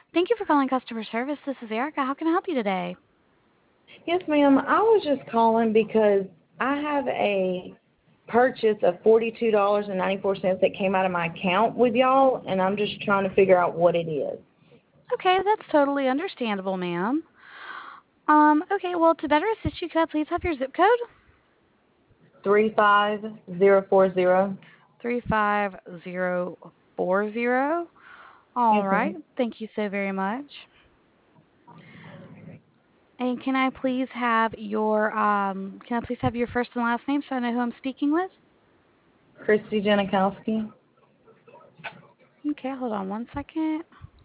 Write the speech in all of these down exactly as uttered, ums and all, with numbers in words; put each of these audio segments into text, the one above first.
Thank you for calling customer service. This is Erica. How can I help you today? Yes, ma'am. I was just calling because I have a purchase of forty-two dollars and ninety-four cents that came out of my account with y'all, and I'm just trying to figure out what it is. Okay, that's totally understandable, ma'am. Um, okay, well, to better assist you, could I please have your zip code? Three five zero four zero. three five zero four zero. All Yes, right, ma'am. thank you so very much. And can I please have your um can I please have your first and last name so I know who I'm speaking with? Christy Janikowski. Okay, hold on one second.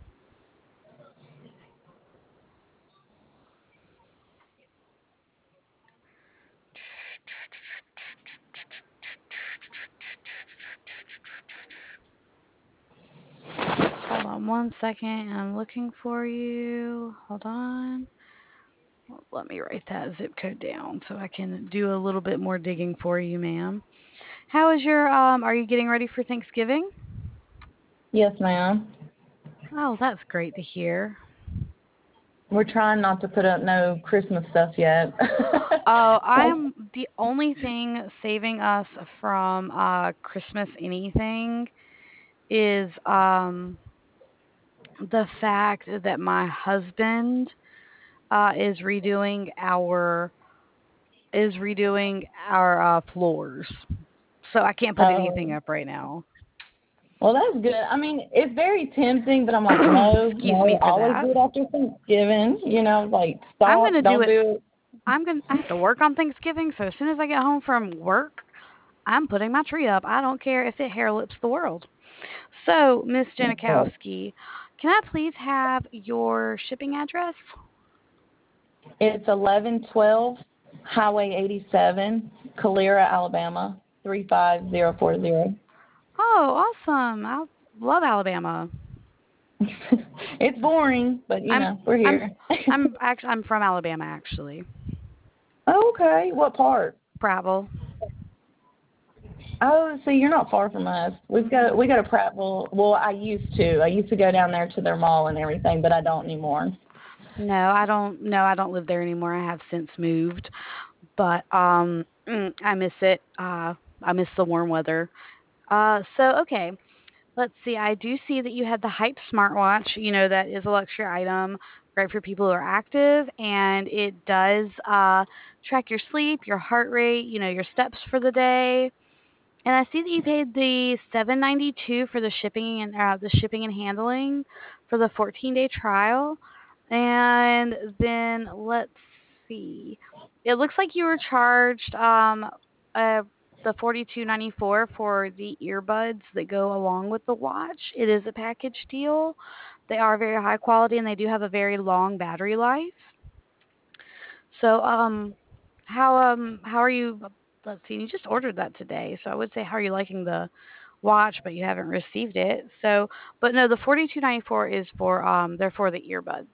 Hold on one second. I'm looking for you. Hold on. Let me write that zip code down so I can do a little bit more digging for you, ma'am. How is your um are you getting ready for Thanksgiving? Yes, ma'am. Oh, that's great to hear. We're trying not to put up no Christmas stuff yet. Oh, I'm the only thing saving us from uh Christmas anything is um the fact that my husband uh is redoing our is redoing our uh floors. So I can't put anything Oh, up right now. well, that's good. I mean, it's very tempting, but I'm like, no, Excuse no, me for always that. do it after Thanksgiving. You know, like, I'm stop, gonna do don't it. do it. I'm gonna. I have to work on Thanksgiving, so as soon as I get home from work, I'm putting my tree up. I don't care if it hair lips the world. So, Miss Janikowski, can I please have your shipping address? It's eleven twelve Highway eighty-seven, Calera, Alabama, three five zero four zero. Oh, awesome! I love Alabama. It's boring, but you I'm. know, we're I'm. here. I'm actually. I'm from Alabama, actually. Oh, okay. What part? Prattville. Oh, see, you're not far from us. We've got we got a Prattville. Well, I used to. I used to go down there to their mall and everything, but I don't anymore. No, I don't. No, I don't live there anymore. I have since moved, but um, mm, I miss it. Uh, I miss the warm weather. Uh, so okay. Let's see. I do see that you had the Hype smartwatch. You know, that is a luxury item, great for people who are active, and it does uh, track your sleep, your heart rate, you know, your steps for the day. And I see that you paid the seven ninety two for the shipping and uh, the shipping and handling for the fourteen day trial. And then let's see. It looks like you were charged um uh the forty two ninety four for the earbuds that go along with the watch. It is a package deal. They are very high quality and they do have a very long battery life. So um how um how are you let's see, you just ordered that today. So I would say how are you liking the watch, but you haven't received it. So but no, the forty two ninety four is for um they're for the earbuds.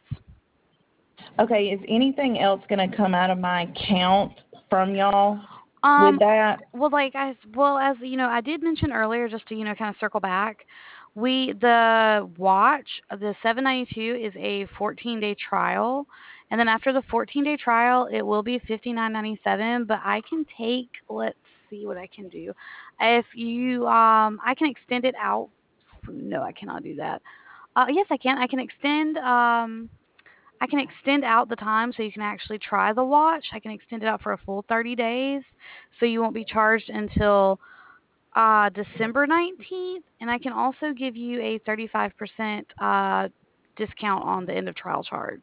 Okay, is anything else going to come out of my account from y'all with Um, that? well, like I, well, as you know, I did mention earlier, just to you know, kind of circle back. We the watch, the seven ninety two is a fourteen day trial, and then after the fourteen day trial, it will be fifty nine ninety seven. But I can take, let's see what I can do. If you, um, I can extend it out. No, I cannot do that. Uh, yes, I can. I can extend. Um, I can extend out the time so you can actually try the watch. I can extend it out for a full thirty days so you won't be charged until uh, December nineteenth. And I can also give you a thirty-five percent uh, discount on the end of trial charge.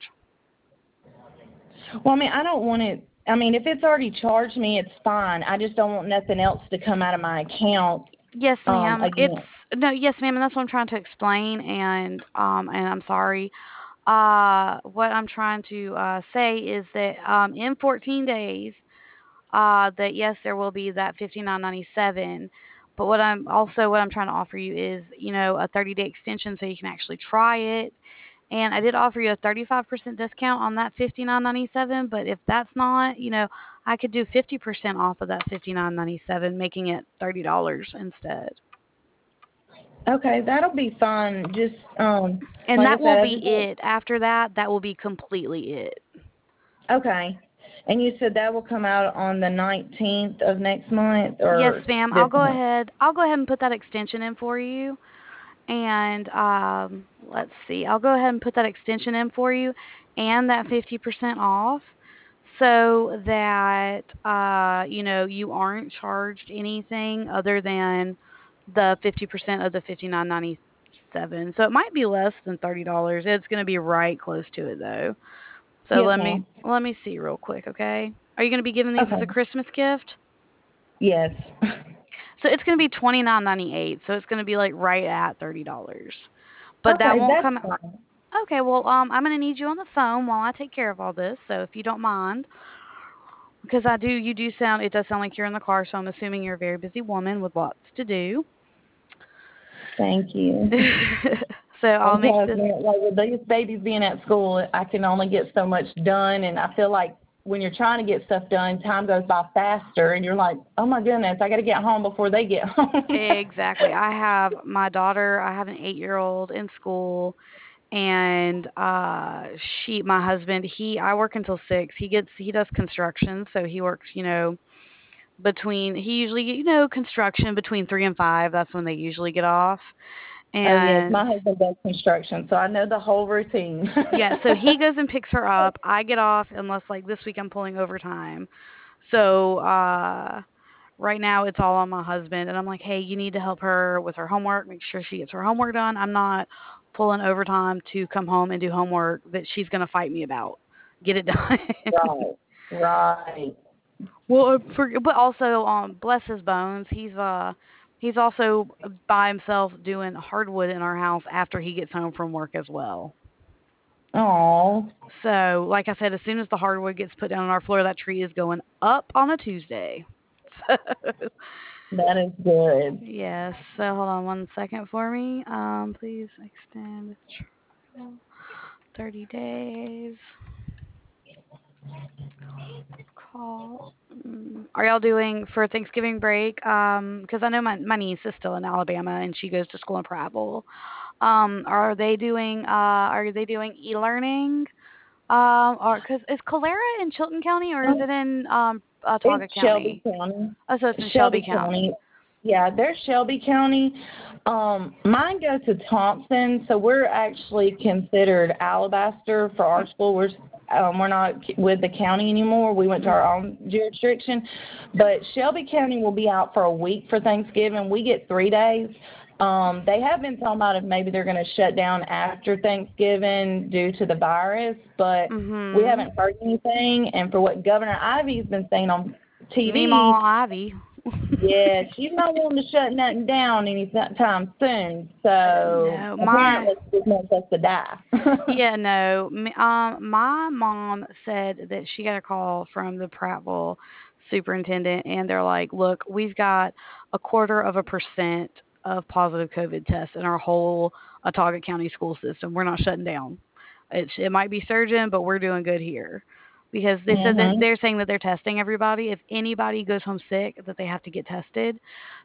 Well, I mean, I don't want it. I mean, if it's already charged me, it's fine. I just don't want nothing else to come out of my account Yes, um, ma'am. It's again. no, yes, ma'am, and that's what I'm trying to explain. And um, and I'm sorry. Uh, what I'm trying to uh, say is that um, in fourteen days, uh, that yes, there will be that fifty nine ninety seven. But what I'm also what I'm trying to offer you is, you know, a thirty day extension so you can actually try it. And I did offer you a thirty-five percent discount on that fifty nine ninety seven. But if that's not, you know, I could do fifty percent off of that fifty nine ninety seven, making it thirty dollars instead. Okay, that'll be fine. Just um, And like that I will said, I be just it. After that, that will be completely it. okay. And you said that will come out on the nineteenth of next month Yes, or ma'am. I'll this go month? ahead. I'll go ahead and put that extension in for you. And um, let's see. I'll go ahead and put that extension in for you and that fifty percent off so that uh, you know, you aren't charged anything other than the fifty percent of the fifty-nine ninety-seven. So it might be less than thirty dollars. It's going to be right close to it though. So Yes, let me ma'am. let me see real quick, okay? Are you going to be giving these as a Okay. Christmas gift? Yes. So it's going to be twenty-nine ninety-eight. So it's going to be like right at thirty dollars. But that Okay, won't that's come. fine. Okay, well, um, I'm gonna need you on the phone while I take care of all this. So if you don't mind, because I do, you do sound, it does sound like you're in the car. So I'm assuming you're a very busy woman with lots to do. Thank you. So I'll make Because this. man, like with these babies being at school, I can only get so much done, and I feel like when you're trying to get stuff done, time goes by faster, and you're like, oh my goodness, I got to get home before they get home. Exactly. I have my daughter. I have an eight-year-old in school, and uh, she, my husband, he, I work until six. He gets, he does construction, so he works, you know, between, he usually, you know, construction between three and five. That's when they usually get off. Oh yes, And my husband does construction, so I know the whole routine. yeah, so he goes and picks her up. I get off unless like this week I'm pulling overtime. So uh right now it's all on my husband and I'm like, "Hey, you need to help her with her homework, make sure she gets her homework done. I'm not pulling overtime to come home and do homework that she's going to fight me about. Get it done." Right, right. Well, uh, for, but also, um, bless his bones, he's uh, he's also by himself doing hardwood in our house after he gets home from work as well. Oh, So, like I said, as soon as the hardwood gets put down on our floor, that tree is going up on a Tuesday. So, that is good. yes. So, hold on one second for me. Um, please extend trial thirty days. Call. Mm, Are y'all doing for Thanksgiving break? Um, because I know my my niece is still in Alabama and she goes to school in Prattville. Um, are they doing uh are they doing e-learning? Um, or because is Calera in Chilton County or is Um, it in um Autauga it's Shelby County? County. Oh, so it's in Shelby Shelby County. County. Yeah, they're Shelby County. Um, mine goes to Thompson, so we're actually considered Alabaster for our school. We're um, we're not with the county anymore. We went to Mm. our own jurisdiction, but Shelby County will be out for a week for Thanksgiving. We get three days. Um, they have been talking about if maybe they're going to shut down after Thanksgiving due to the virus, but we Mhm. haven't heard anything. And for what Governor Ivy's been saying on Meemaw T V, Ivy. yeah, she's not wanting to shut nothing down anytime soon. So No, my apparently, she just wants us to die. yeah, no. Me- Um, my mom said that she got a call from the Prattville superintendent, and they're like, "Look, we've got a quarter of a percent of positive COVID tests in our whole Autauga County school system. We're not shutting down. It's it might be surging, but we're doing good here." Because they said that Mhm. they're saying that they're testing everybody. If anybody goes home sick, that they have to get tested.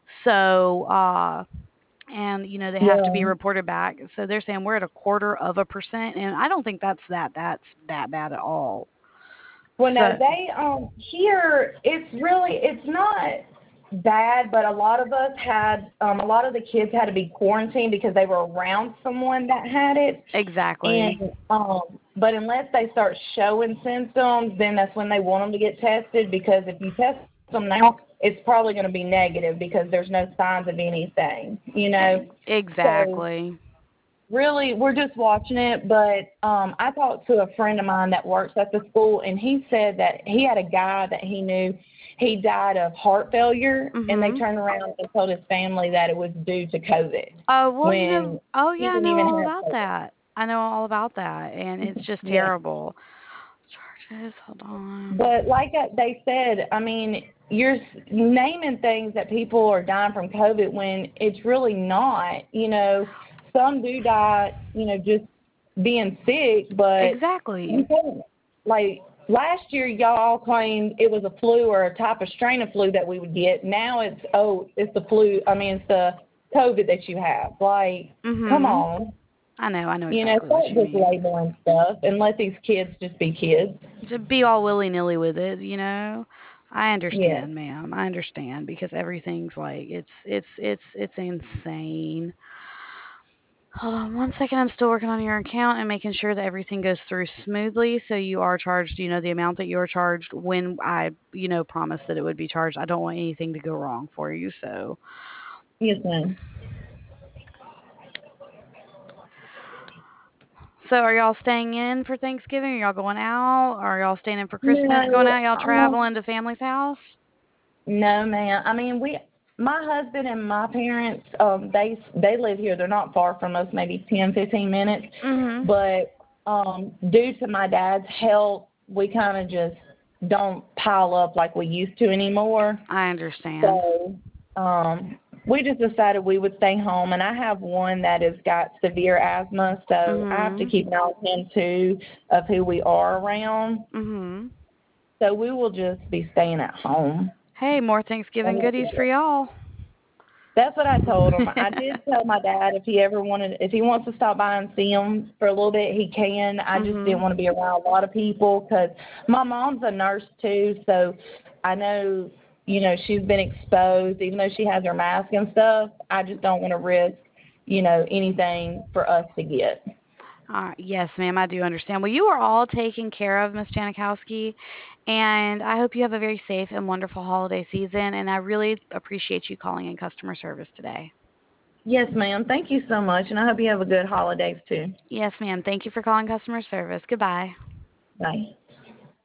So, uh, and you know they have to Yeah. be reported back. So they're saying we're at a quarter of a percent, and I don't think that's that that's that bad at all. Well, no, So they um here it's really it's not bad, but a lot of us had um a lot of the kids had to be quarantined because they were around someone that had it, exactly, and um but unless they start showing symptoms, then that's when they want them to get tested because if you test them now, it's probably going to be negative because there's no signs of anything, you know. E- So exactly. really, we're just watching it, but um, I talked to a friend of mine that works at the school, and he said that he had a guy that he knew. He died of heart failure, and they Mhm. turned around and told his family that it was due to COVID Oh well, you know. when Oh he yeah, I didn't know even all have about COVID. that. I know all about that, and it's just Yeah. terrible. Charges. Hold on. But like I- they said, I mean, you're s- naming things that people are dying from COVID when it's really not. You know, some do die, you know, just being sick, but you Exactly. can't. Like last year, y'all claimed it was a flu or a type of strain of flu that we would get. Now it's, oh, it's the flu. I mean, it's the COVID that you have. Like, come Mhm. on. I know. I know You know, exactly what start you just mean. labeling stuff and let these kids just be kids. To be all willy nilly with it, you know. I Yes. understand, ma'am. I understand because everything's like it's it's it's it's insane. Hold on one second. I'm still working on your account and making sure that everything goes through smoothly. So you are charged, you know, the amount that you are charged when I, you know, promised that it would be charged. I don't want anything to go wrong for you. So, Yes, ma'am. so are y'all staying in for Thanksgiving? Are y'all going out? Are y'all staying in for Christmas? Going No, out? Y'all um, traveling to family's house? no, ma'am. I mean, we, my husband and my parents, um, they they live here. They're not far from us, maybe ten, fifteen minutes. Mhm. But um, due to my dad's health, we kind of just don't pile up like we used to anymore. I understand. So um, we just decided we would stay home. And I have one that has got severe asthma, so I have to Mhm. keep an eye on him too of who we are around. Mhm. So we will just be staying at home. Hey, more Thanksgiving goodies for y'all. That's what I told him. I did tell my dad if he ever wanted, if he wants to stop by and see him for a little bit, he can. I just didn't Mhm. want to be around a lot of people because my mom's a nurse too, so I know, you know, she's been exposed, even though she has her mask and stuff. I just don't want to risk, you know, anything for us to get. Uh, yes, ma'am, I do understand. Well, you are all taken care of, Miss Janikowski, and I hope you have a very safe and wonderful holiday season. And I really appreciate you calling in customer service today. Yes, ma'am. Thank you so much, and I hope you have a good holidays too. Yes, ma'am. Thank you for calling customer service. Goodbye. Bye.